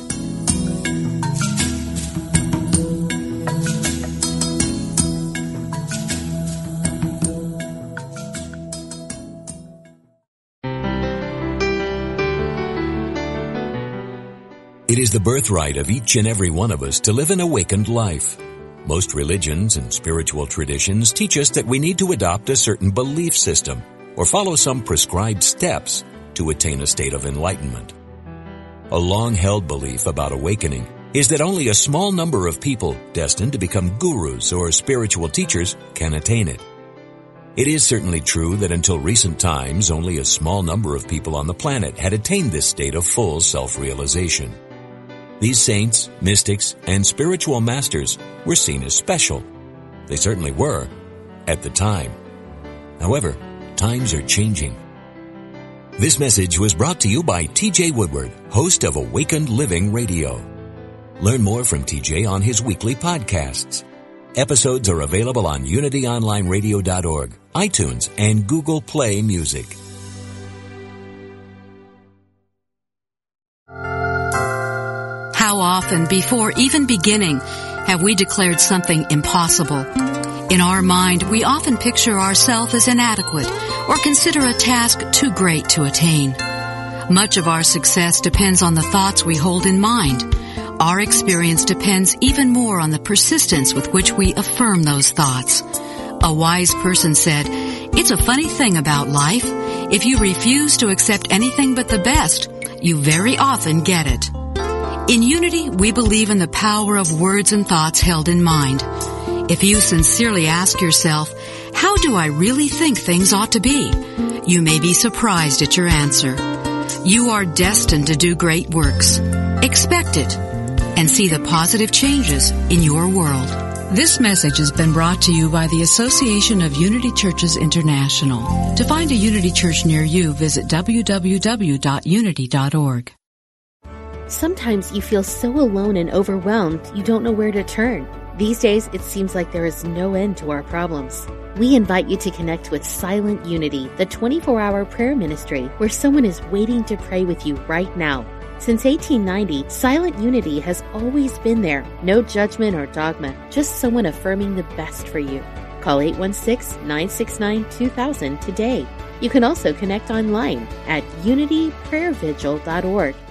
It is the birthright of each and every one of us to live an awakened life. Most religions and spiritual traditions teach us that we need to adopt a certain belief system or follow some prescribed steps to attain a state of enlightenment. A long-held belief about awakening is that only a small number of people destined to become gurus or spiritual teachers can attain it. It is certainly true that until recent times, only a small number of people on the planet had attained this state of full self-realization. These saints, mystics, and spiritual masters were seen as special. They certainly were, at the time. However, times are changing. This message was brought to you by T J Woodward, host of Awakened Living Radio. Learn more from T J on his weekly podcasts. Episodes are available on unity online radio dot org, iTunes, and Google Play Music. How often, before even beginning, have we declared something impossible? In our mind, we often picture ourselves as inadequate or consider a task too great to attain. Much of our success depends on the thoughts we hold in mind. Our experience depends even more on the persistence with which we affirm those thoughts. A wise person said, "It's a funny thing about life. If you refuse to accept anything but the best, you very often get it." In Unity, we believe in the power of words and thoughts held in mind. If you sincerely ask yourself, "How do I really think things ought to be?" you may be surprised at your answer. You are destined to do great works. Expect it and see the positive changes in your world. This message has been brought to you by the Association of Unity Churches International. To find a Unity Church near you, visit w w w dot unity dot org. Sometimes you feel so alone and overwhelmed you don't know where to turn. These days, it seems like there is no end to our problems. We invite you to connect with Silent Unity, the twenty-four hour prayer ministry where someone is waiting to pray with you right now. Since eighteen ninety, Silent Unity has always been there. No judgment or dogma, just someone affirming the best for you. Call eight one six, nine six nine, two thousand today. You can also connect online at unity prayer vigil dot org.